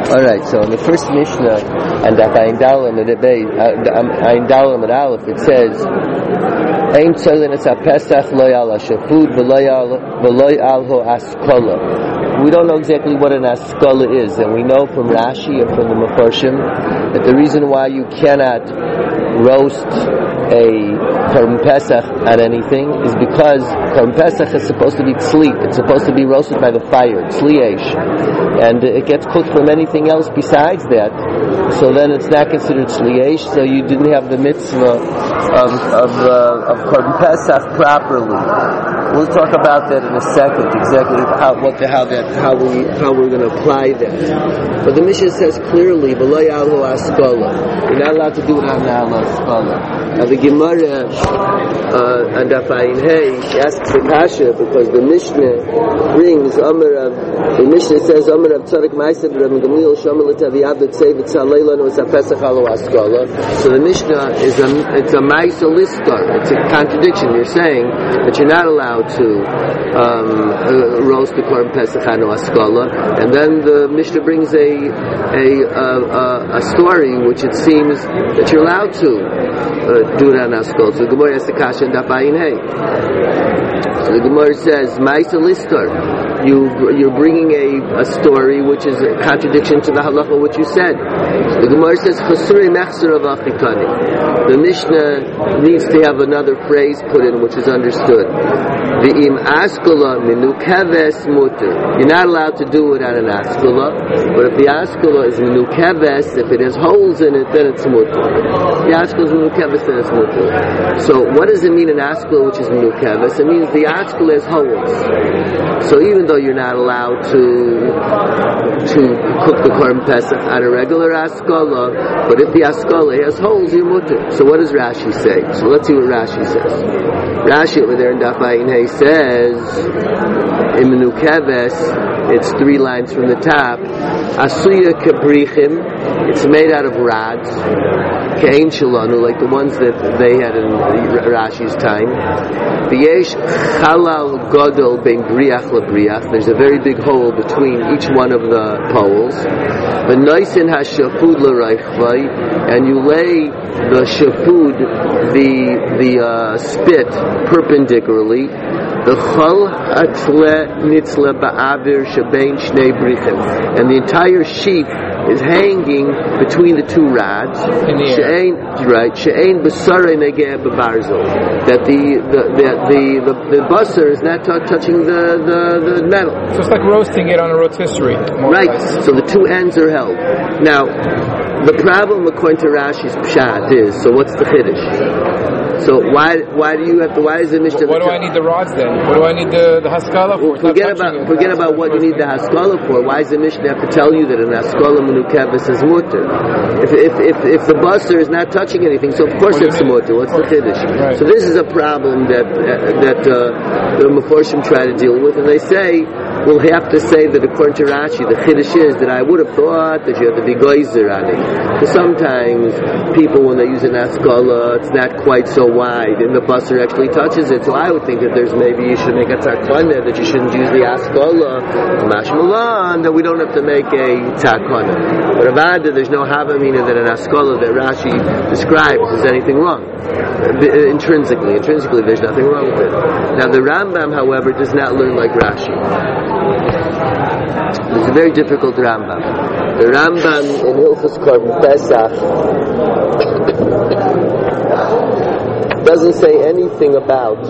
Alright, so in the first Mishnah, and Ayin Dalam at Aleph, it says, Ein Tzolin es HaPesach lo yal HaShafud v'lo yal ho Askola. We don't know exactly what an Askola is, and we know from Rashi and from the Mefarshim that the reason why you cannot roast a Korban Pesach on anything is because Korban Pesach is supposed to be tzli. It's supposed to be roasted by the fire, tzli eish, and it gets cooked from anything else besides that. So then it's not considered tzli eish. So you didn't have the mitzvah of Korban Pesach properly. We'll talk about that in a second. Exactly how we're going to apply that. But the Mishnah says clearly, "V'lo yalhu askola." You're not allowed to do it on the askola. Now the Gemara and Ayin Hey asks the kasha because the Mishnah brings the Mishnah says Amar of Tzadik Ma'aseh Rav Gamliel Shomer L'Taviyad L'Tzevet Tzaleilanu Es HaPesach Alo Askola. So the Mishnah is a Ma'aseh Liskar. It's a contradiction. You're saying that you're not allowed to roast the Korban Pesach Alo Askola, and then the Mishnah brings a story which it seems that you're allowed to do it on Askol. So the Gemara has the kasha and Ayin Hey. So the Gemara says, Ma'aseh Liskar. You're bringing a story which is a contradiction to the halacha which you said. The Gemara says, Chasuri Mechser of Achikani. The Mishnah needs to have another phrase put in which is understood. V'im askola minukeves muter. You're not allowed to do it on an askola, but if the askola is minukeves, if it has holes in it, then it's muter. The askola is minukeves, then it's muter. So what does it mean an askola which is minukeves? It means the askola has holes. So even though you're not allowed to cook the Korban Pesach on a regular askola, but if the askola has holes, you're muter. So what does Rashi say? So let's see what Rashi says. Rashi over there in Daf Ayin Hey says, in Menukeves, it's 3 lines from the top, Asuya Kabrichim, it's made out of rods, Kein Shalanu, like the ones that they had in Rashi's time. V'yesh Chalal Godol Ben Briach LaBriach, there's a very big hole between each one of the poles. V'noisin HaShafud LaReichvai, and you lay the shafud, the spit, perpendicularly. The chol hatle nitzle ba'avir shebein shnei brichim, and the entire sheep is hanging between the 2 rods. She'ein b'sarei negeh b'barzel, that the basar is not touching the metal. So it's like roasting it on a rotisserie. Right. So the 2 ends are held. Now, the problem according to Rashi's pshat is, so what's the chiddush? So why is the Mishnah? What do I need the rods then? What do I need the haskala for? Forget about what you need the haskala for. Why does the Mishnah have to tell you that an haskala menukeves is mutter? If the basar is not touching anything, so of course it's mutter. What's the chiddush? Right. So this is a problem that the Mefarshim try to deal with, and they say we'll have to say that according to Rashi, the chiddush is that I would have thought that you have to be geyser on it. Because sometimes people, when they use an haskala, it's not quite so wide, and the basar actually touches it. So I would think that maybe you should make a takana, that you shouldn't use the askola, mashmalan, that we don't have to make a takana. But avada, there's no havamina that an askola that Rashi describes is anything wrong. Intrinsically, there's nothing wrong with it. Now the Rambam, however, does not learn like Rashi. It's a very difficult Rambam. The Rambam in Hilchos Korban Pesach doesn't say anything about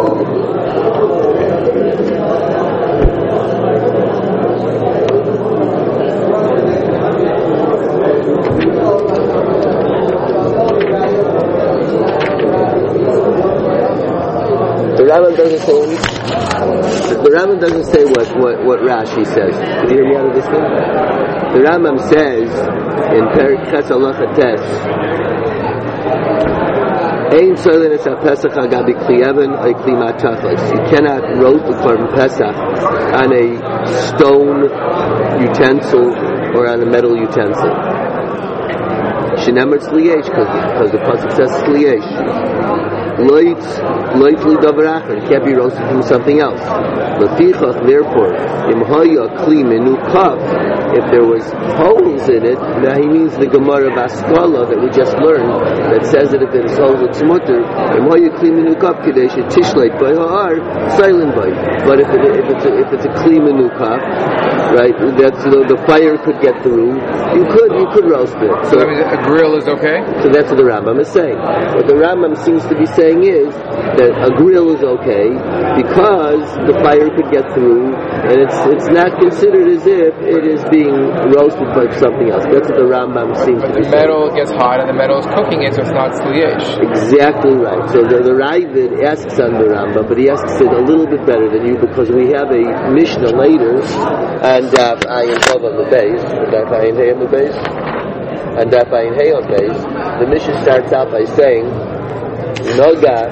the Rambam doesn't say what Rashi says. Did you hear me out of this one? The Rambam says in Perek Ches Halacha Tes, Ein tzolin es HaPesach al gabi kli even or kli matachos. You cannot roast the Korban Pesach on a stone utensil or on a metal utensil. Shenemer tzli eish, because the pasuk says tzli eish. Loit li davar acher, it can't be roasted from something else. Lefichach, therefore, im haya kli menukav, if there was holes in it, now he means the Gemara of Askala that we just learned that says that if there's holes it's mutter. But if it's a kli menukah, right? That's the fire could get through. You could roast it. So that means a grill is okay. So that's what the Rambam is saying. What the Rambam seems to be saying is that a grill is okay because the fire could get through, and it's not considered as if it is being roasted by something else. That's what the Rambam seems to be saying. The metal gets hot, and the metal is cooking it, so it's not sliesh. Exactly right. So the Ravid asks on the Rambam, but he asks it a little bit better than you because we have a Mishnah later, and Ayin Tov on the base, and Ayin Hey on the base, and Ayin Hey on base. The Mishnah starts out by saying, Noga.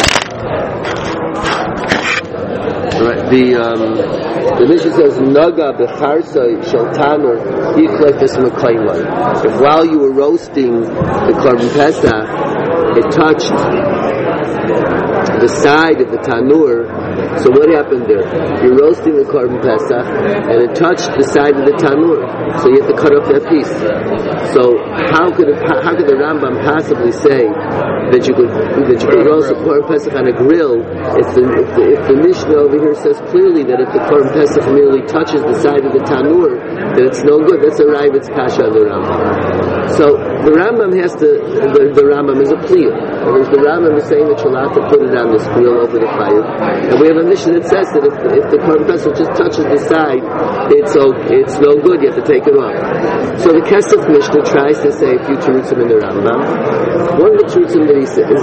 Right. The Mishnah says, Naga b'charsa shel tanur yichlefes mekayman. If while you were roasting the Korban Pesach, it touched the side of the tanur, so what happened there? You're roasting the Korban Pesach, and it touched the side of the tanur, so you have to cut off that piece. So how could the Rambam possibly say that you could roast the Korban Pesach on a grill if the Mishnah over here says clearly that if the Korban Pesach merely touches the side of the tanur, then it's no good. That's a Ravid's kasha on the Rambam. So the Rambam has to. The Rambam is a plea. Whereas the Rambam is saying that you're allowed to put it on this grill over the fire, and we have a Mishnah that says that if the Korban Pesach just touches the side, it's no good. You have to take it off. So the Kesef Mishnah tries to say a few terutzim in the Rambam. One of the terutzim that he says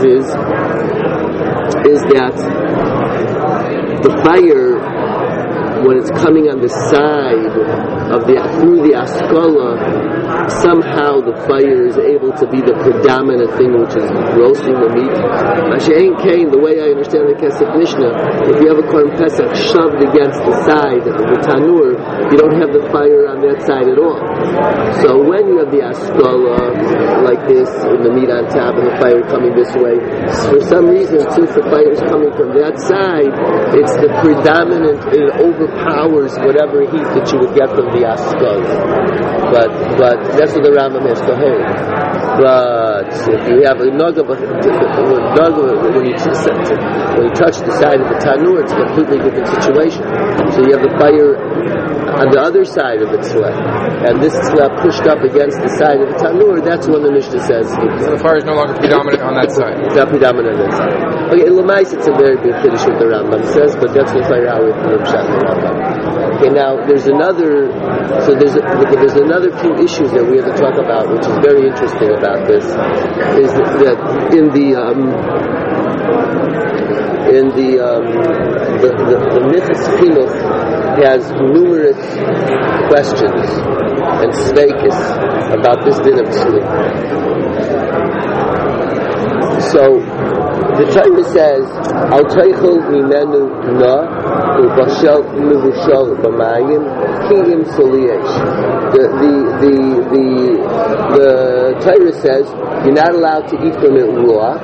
is that the fire, when it's coming on the side of through the Askala, somehow the fire is able to be the predominant thing, which is roasting the meat. Mashein Kain, the way I understand the Kesef Mishnah, if you have a Korban Pesach shoved against the side of the tanur, you don't have the fire on that side at all. So when you have the Askala like this, and the meat on top and the fire coming this way, for some reason, since the fire is coming from that side, it's the predominant, it overpowers whatever heat that you would get from the Askala. But that's what the Rambam has to hold. But if you have a naga, when you touch the side of the tanur, it's a completely different situation. So you have the fire on the other side of the tzleh, and this tzleh pushed up against the side of the tanur. That's when the Mishnah says so the fire is no longer predominant on that side. It's not predominant on that side. Okay, in Lamais it's a very big finish what the Rambam says, but that's the fire out with the Rambam. Okay, now there's another few issues that we have to talk about, which is very interesting about this, is that in the Mitzvah Chinuch has numerous questions and stakes about this din of sleep. So the Torah says, "Al teichel mimenu na ubashel mevushal b'mayim kiyim soliesh." The Torah says you're not allowed to eat from it raw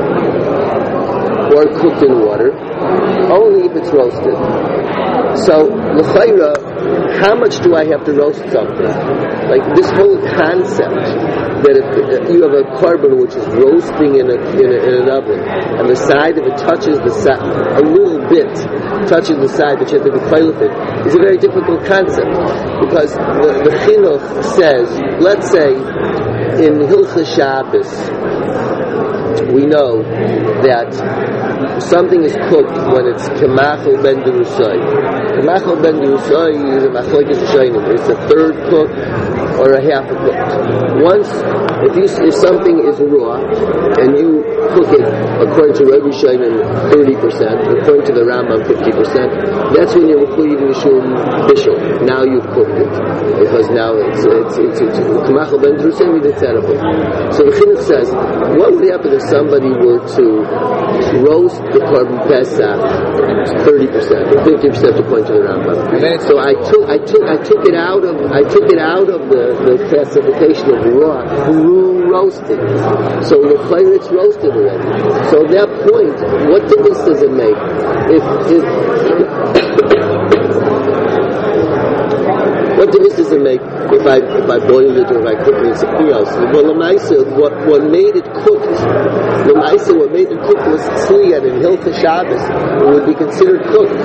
or cooked in water, only if it's roasted. So, l'chayra, how much do I have to roast something? Like this whole concept that if you have a carbon which is roasting in an oven, and the side of it touches the side, a little bit touches the side, but you have to be clear with it, is a very difficult concept. Because the Chinuch says, let's say, in Hilchos Shabbos, we know that something is cooked when it's kemachel ben derusai. Kemachel ben derusai is a machlokes shaynim. It's a third cook or a half a cook. Once, if something is raw and you cook it according to Rabbi Shimon 30%, according to the Rambam 50%, that's when you're including the shum bishul. Now you've cooked it because now it's kemachel ben derusai means it's edible. So the Chinuch says, what would happen if somebody were to roast the Korban Pesach 30% or 50% according to the Rambam? So I took it out of the classification of raw through roasting. So the fire it's roasted already. So at that point, what difference does it make if What difference does it make if I boil it or if I cook it in something else? Well, Lamaisa, what made it cooked, what made it cooked was tzli, and in Hilchah Shabbos it would be considered cooked.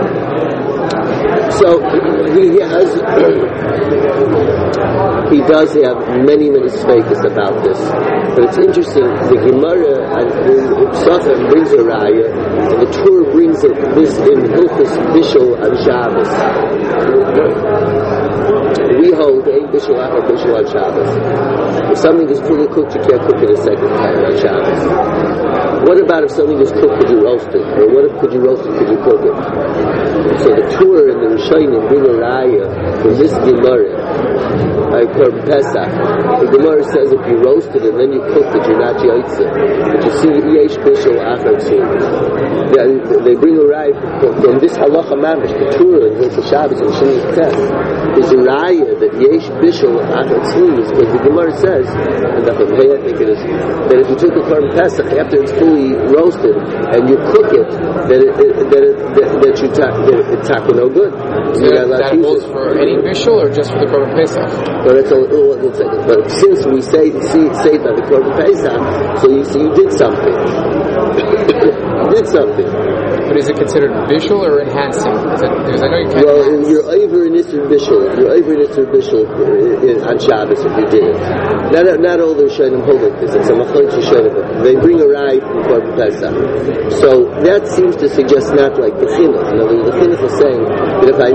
So he does have many sfeikus about this, but it's interesting. The Gemara and Satan brings a raya, and the Torah brings this in Hilchos Bishul on Shabbos. We hold ein bishul achar bishul on Shabbos. If something is fully cooked, you can't cook it a second time on Shabbos. What about if something is cooked, could you roast it? Or what if could you roast it, could you cook it? So the Torah and the Rishonim bring a raya from this Gemara, Korban Pesach. The Gemara says if you roast it and then you cook it, you're not yaitze. But you see, yesh bishul achar tzim. They bring a raya from this halacha mamish, the Torah and Hilchos Shabbos and Sheni Tes. There's a raya that yesh bishul achar tzim is because the Gemara says, and I think it is, that if you took the Korban Pesach after it's fully roasted and you cook it, that it's no good. So that holds for any bishul or just for the Korban Pesach? But since we say by the Korban Pesach, so you see you did something. You did something. But is it considered bishul or enhancing? Because I know you can't. Well, you're over in Isser bishul. You're over in Isser bishul on Shabbos if you did it. Not all the Rishonim hold like this. It's a machlokes Rishonim. They bring a raya from Korban Pesach. So that seems to suggest not like the chinuch. In other words, the chinuch is saying that if I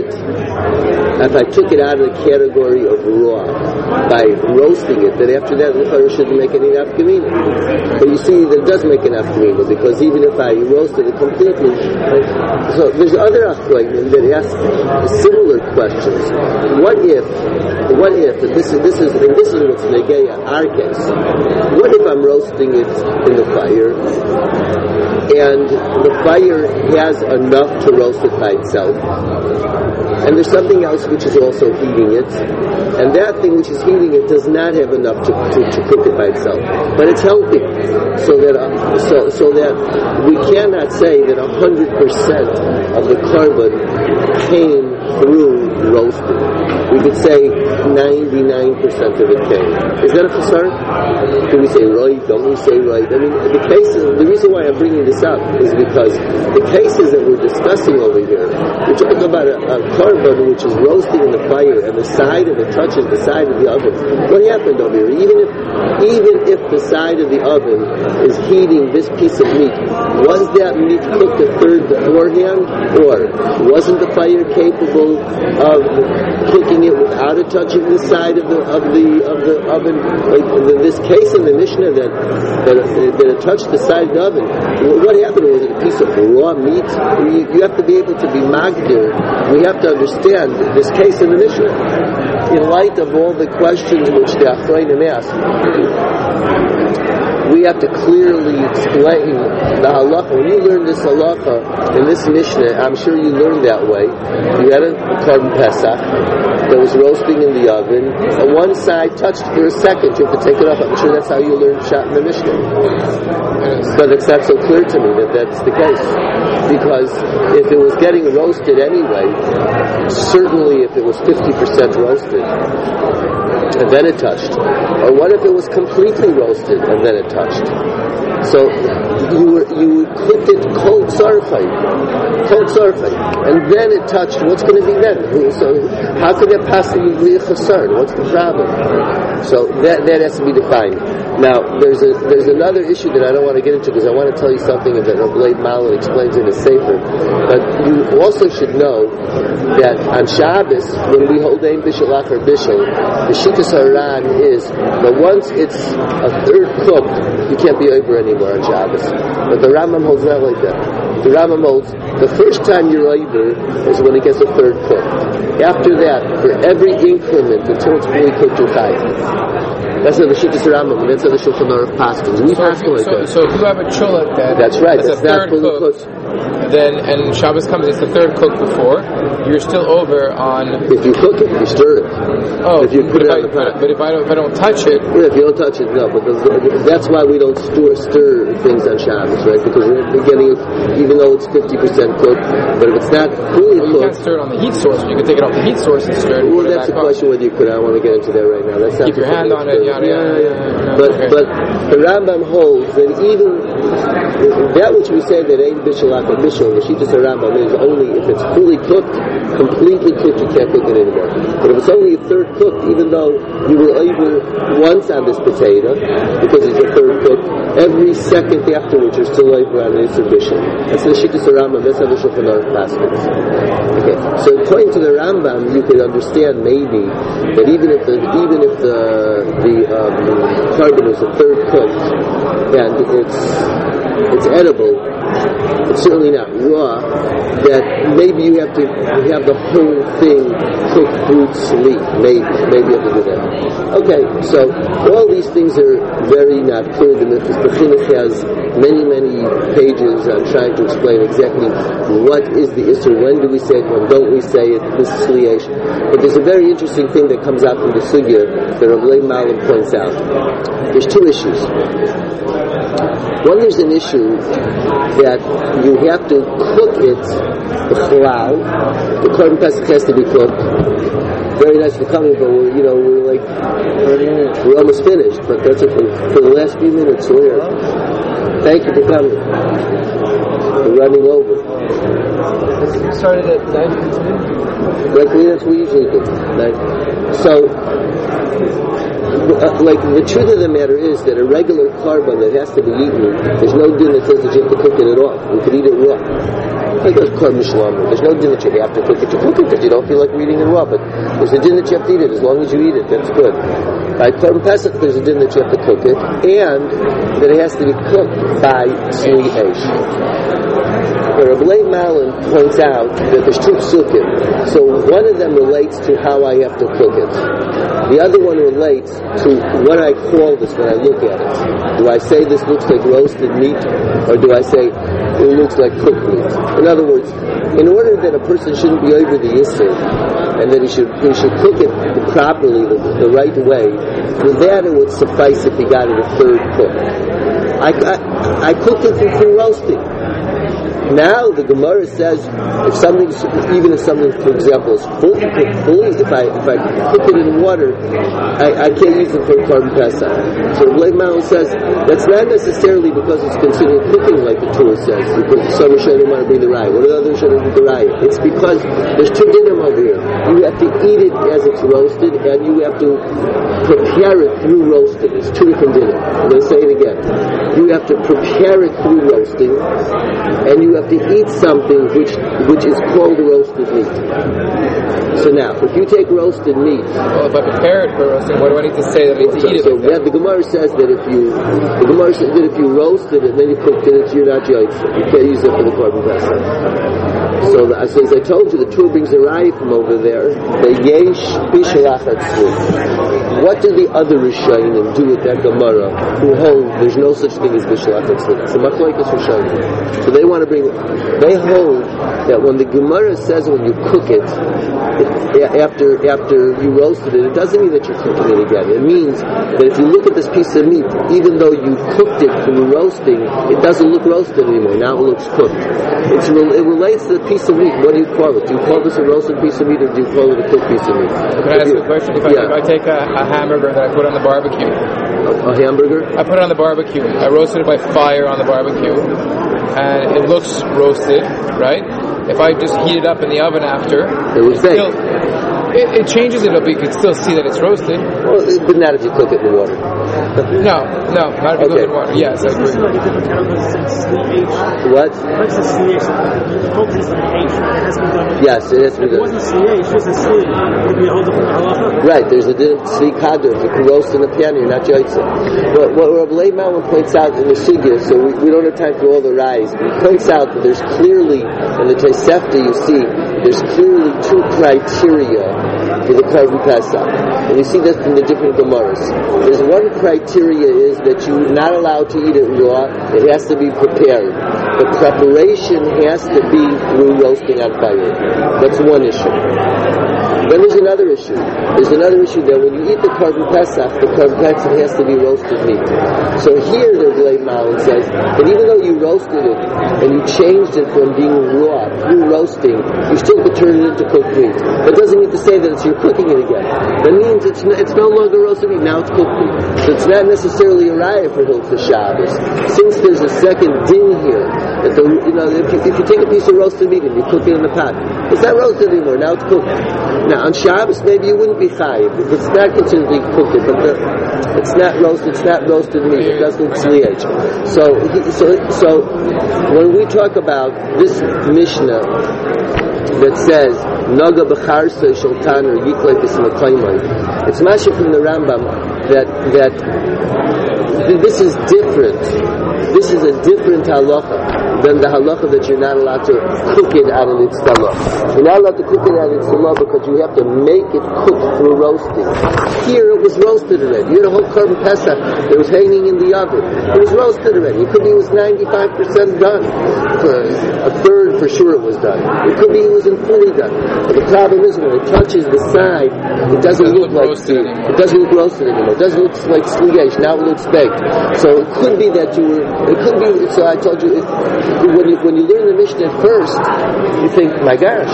took it out of the category of raw by roasting it, then after that the Torah shouldn't make any nafkamina. But you see, that does make an nafkamina because even if I roasted it completely, so there's other achronim that ask similar questions. What if? And this is what's negeya our case. What if I'm roasting it in the fire, and the fire has enough to roast it by itself, and there's something else which is also heating it, and that thing which is heating it does not have enough to cook it by itself, but it's healthy, so that we cannot say that 100% of the carbon came through roasting. We could say 99% of it came. Is that a chasar? Do we say right? Don't we say right? I mean, the reason why I'm bringing this up is because the cases that we're discussing over here, we're talking about a carbon which is roasting in the fire and the side of it touches the side of the oven. What happened over here? Even if the side of the oven is heating this piece of meat, was that meat cooked a third beforehand, or wasn't the fire capable of cooking it without it touching the side of the oven? Like this case in the Mishnah that it touched the side of the oven. What happened? Was it a piece of raw meat? You have to be able to be magdir. We have to understand this case in the Mishnah in light of all the questions which the Achronim asked. We have to clearly explain the halacha. When you learn this halacha in this Mishnah, I'm sure you learned that way. You had a Korban Pesach that was roasting in the oven, and one side touched for a second. You have to take it off. I'm sure that's how you learned Pshat in the Mishnah. But it's not so clear to me that that's the case. Because if it was getting roasted anyway, certainly if it was 50% roasted, and then it touched. Or what if it was completely roasted and then it touched? So you cooked it cold sarfai, and then it touched. What's going to be then? So how could that possibly be a chasar? What's the problem? So that has to be defined. Now there's another issue that I don't want to get into because I want to tell you something that Rabbi Malin explains in his Sefer. But you also should know that on Shabbos when we hold ein bishul achar bishul, the Shittas Haran is that once it's a third cooked, you can't be over anymore on Shabbos. But the Rambam holds not like that. The Rambam holds the first time you're over is when it gets a third cooked. After that, for every increment until it's fully cooked, you're chayav. That's how the Shittas Rambam, and that's how the Shulchan Aruch paskins. We paskin like that. So if you have a chulak that's right. That's a not third fully cooked. then and Shabbos comes, it's the third cook before, you're still over on. If you cook it, you stir it. Oh, if you put it on the pot. But if I don't touch it. Yeah, if you don't touch it, no. Because that's why we don't stir things on Shabbos, right? Because we're getting it, even though it's 50% cooked, but if it's not fully cooked, you can't stir it on the heat source. You can take it off the heat source and stir it. Well, that's a question whether you could. I don't want to get into that right now. That's keep your hand on it. Yeah. But the Rambam holds that even that which we say that ain't bishul like a bishul, the Shittas Rambam is only if it's fully cooked, completely cooked, you can't cook it anymore. But if it's only a third cooked, even though you will over once on this potato because it's a third cooked, every second afterwards you're still over on this bishul. That's the Shittas Rambam. That's how the Shulchan Aruch passes. Okay, so according to the Rambam, you could understand maybe that even if the carbon is a third cooked and it's edible, it's certainly not raw, that maybe you have to have the whole thing cooked through sleep. Maybe you have to do that. Okay, so all these things are very not clear. The Chinuch has many pages on trying to explain exactly what is the Isser, when do we say it, when don't we say it, this is Sliyesh. But there's a very interesting thing that comes out from the Sugya that Rav Leib Malim points out. There's two issues. One, there's an issue that you have to cook it, the chalal, the Korban Pesach has to be cooked. Very nice for coming, but we're almost finished, but that's it for the last few minutes, so here. Thank you for coming. We're running over. We started at 9:15. That's what we usually do. Right? So, the truth of the matter is that a regular carbon that has to be eaten, there's no din that says that you have to cook it at all. You could eat it raw. Like those carbon shalom. There's no din that you have to cook it. You cook it because you don't feel like eating it raw, but there's a din that you have to eat it. As long as you eat it, that's good. By Korban Pesach, there's a din that you have to cook it, and that it has to be cooked by Tzli Eish. Rav Leib Malim points out that there's two psukim. So one of them relates to how I have to cook it. The other one relates to what I call this when I look at it. Do I say this looks like roasted meat, or do I say it looks like cooked meat? In other words, in order that a person shouldn't be over the Yisr, and that he should cook it properly, the right way, for that it would suffice if he got it a third cook. I cooked it through roasting. Now the Gemara says if something, for example, is fully, if I cook it in water, I can't use it for Korban Pesach. So Leib Malim says that's not necessarily because it's considered cooking like the Torah says, because some Rishonim want to bring the rye. What are the other Rishonim bring the rye? It's because there's two dinim over here. You have to eat it as it's roasted, and you have to prepare it through roasting. It's two different dinim. I'm going to say it again. You have to prepare it through roasting, and you have to eat something which is called roasted meat. So now, if you take roasted meat, well, if I prepare it for roasting, what do I need to say that I need to eat it? So the Gemara says that if you roast it and then you cooked it, you're not yaitz. You can't use it for the Korban Pesach. So as I told you, the Torah brings a raya from over there. The yesh bishalachat tzli. What do the other Rishonim do with that Gemara who hold there's no such thing as bishalachat tzli? It's a machlokes Rishonim. So they hold that when the Gemara says when you cook it, after you roasted it, it doesn't mean that you're cooking it again. It means that if you look at this piece of meat, even though you cooked it through roasting, it doesn't look roasted anymore. Now it looks cooked. It relates to the piece of meat. What do you call it? Do you call this a roasted piece of meat, or do you call it a cooked piece of meat? Can I ask you a question? If I take a hamburger that I put on the barbecue. A hamburger? I put it on the barbecue. I roasted it by fire on the barbecue, and it looks roasted, right? If I just heat it up in the oven after, it would say. It changes it a bit. You can still see that it's roasted. Well, but not if you cook it in water. No, not if you cook it in water. Yes, I agree. What? Yes, it has to be done. Right, there's a din of tzli kadr. If you can roast in a pan, you're not yaitza. But what Rav Leib Malim points out in the Sugya, so we don't have time for all the rise, but he points out that there's clearly, in the Tosefta you see, there's clearly two criteria for the Korban Pesach. And you see this from the different Gemaras. There's one criteria is that you're not allowed to eat it raw. It has to be prepared. The preparation has to be through roasting on fire. That's one issue. Then there's another issue. There's another issue that when you eat the Korban Pesach has to be roasted meat. So here the Blei Malin says that even though you roasted it and you changed it from being raw through roasting, you still could turn it into cooked meat. That doesn't mean to say that you're cooking it again. That means it's no longer roasted meat, now it's cooked meat. So it's not necessarily a raya for Hilchos Shabbos. Since there's a second din here, that if you take a piece of roasted meat and you cook it in the pot, it's not roasted anymore, now it's cooked. Now on Shabbos maybe you wouldn't be chayiv, because it's not considered cooked, but it's not roasted meat, it doesn't tzliach. So when we talk about this Mishnah that says Naga b'charsa sholtan or yiklei b'smakaymai, it's masha from the Rambam that this is different. This is a different halacha than the halacha that you're not allowed to cook it out of its talah. You're not allowed to cook it out of its talah because you have to make it cook through roasting. Here it was roasted already. You had a whole Korban Pesach that was hanging in the oven. It was roasted already. It could be it was 95% done. A third for sure it was done. It could be it wasn't fully done. But the problem is when it touches the side, it doesn't look like roasted anymore. It doesn't look roasted anymore. It doesn't look like sliyesh. Now it looks baked. So it could be that you were. It could be. So I told you, when you learn the Mishnah at first, you think, my gosh,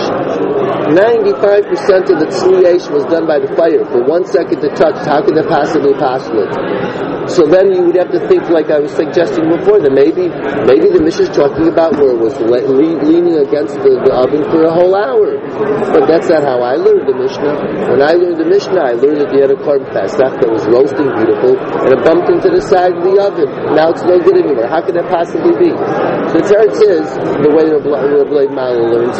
95% of the tzliyesh was done by the fire. For 1 second to touch, how could that possibly possible? So then you would have to think, like I was suggesting before, that maybe the Mishnah is talking about where it was leaning against the oven for a whole hour. But that's not how I learned the Mishnah. When I learned the Mishnah, I learned that you had a Korban Pesach that was roasting beautiful, and it bumped into the side of the oven. Now it's no good anymore. How could that possibly be? So the Teretz is, the way the Blei Malin learns,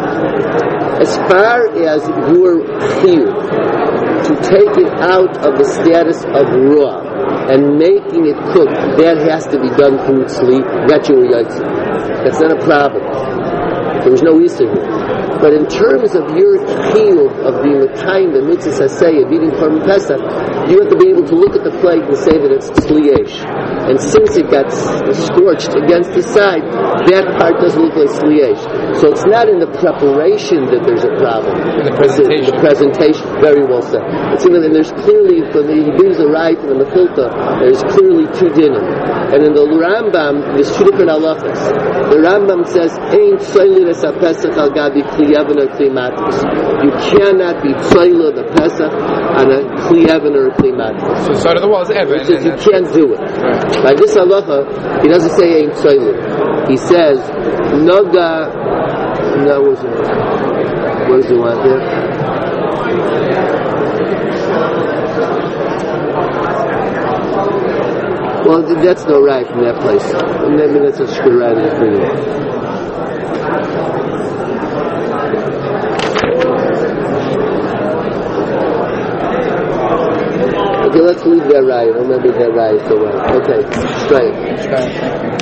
as far as you're here to take it out of the status of raw and making it cook, that has to be done through tzli. That's your yaitzi. That's not a problem. There was no issue here. But in terms of your chiyuv of being a time, the mitzvah saseh, of eating Korban Pesach, you have to be able to look at the plate and say that it's tzliyesh. And since it got scorched against the side, that part doesn't look like tzliyesh. So it's not in the preparation that there's a problem. In the presentation. The presentation, very well said. It's even, and there's clearly, when he brings the right and the mechilta, there's clearly two dinim. And in the Rambam, there's two different halachas. The Rambam says, Ein tzaylinas ha-pesach al gabi kli even or kli matis. You cannot be tzayla the pesach on a kli even or a kli matis. So side of the wall is even. He says you can't do it. Right. By this halacha, he doesn't say Ein tzayla. He says, Noga, no, where's the one there? Well, that's no right from that place. Maybe that's a good right in for you. Okay, let's leave that right. Or maybe that right is the one. Okay, straight.